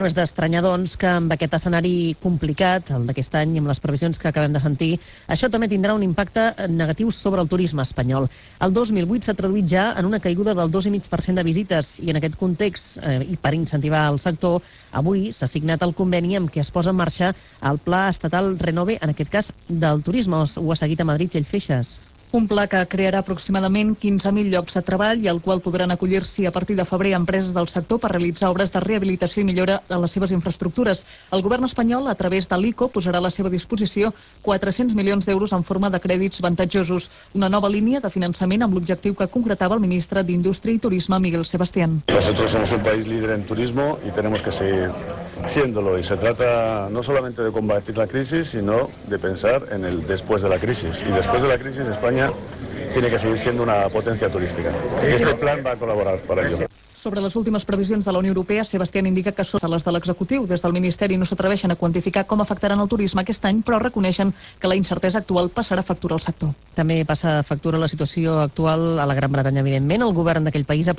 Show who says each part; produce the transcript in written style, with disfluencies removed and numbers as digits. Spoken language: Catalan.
Speaker 1: No és d'estranyar, doncs, que amb aquest escenari complicat, el d'aquest any, i amb les previsions que acabem de sentir, això també tindrà un impacte negatiu sobre el turisme espanyol. El 2008 s'ha traduït ja en una caiguda del 2,5% de visites i en aquest context, i per incentivar el sector, avui s'ha signat el conveni amb què es posa en marxa el Pla Estatal Renove, en aquest cas del turisme. Ho ha seguit a Madrid, Txell Feixas.
Speaker 2: Un pla que crearà aproximadament 15.000 llocs de treball i al qual podran acollir-s'hi a partir de febrer empreses del sector per realitzar obres de rehabilitació i millora de les seves infraestructures. El govern espanyol, a través de l'ICO, posarà a la seva disposició 400 milions d'euros en forma de crèdits avantatjosos, una nova línia de finançament amb l'objectiu que concretava el ministre d'Indústria i Turisme, Miguel Sebastián.
Speaker 3: Nosotros somos un país líder en turismo y tenemos que seguir siéndolo, y se trata no solamente de combatir la crisis, sino de pensar en el después de la crisis. Y después de la crisis España tiene que seguir siendo una potencia turística. Y este plan va a colaborar para ello.
Speaker 2: Sobre les últimes previsions de la Unió Europea, Sebastián indica que són les de l'executiu. Des del Ministeri no s'atreveixen a quantificar com afectaran el turisme aquest any, però reconeixen que la incertesa actual passarà factura al sector.
Speaker 1: També passa factura la situació actual a la Gran Bretanya, evidentment. El govern d'aquell país ha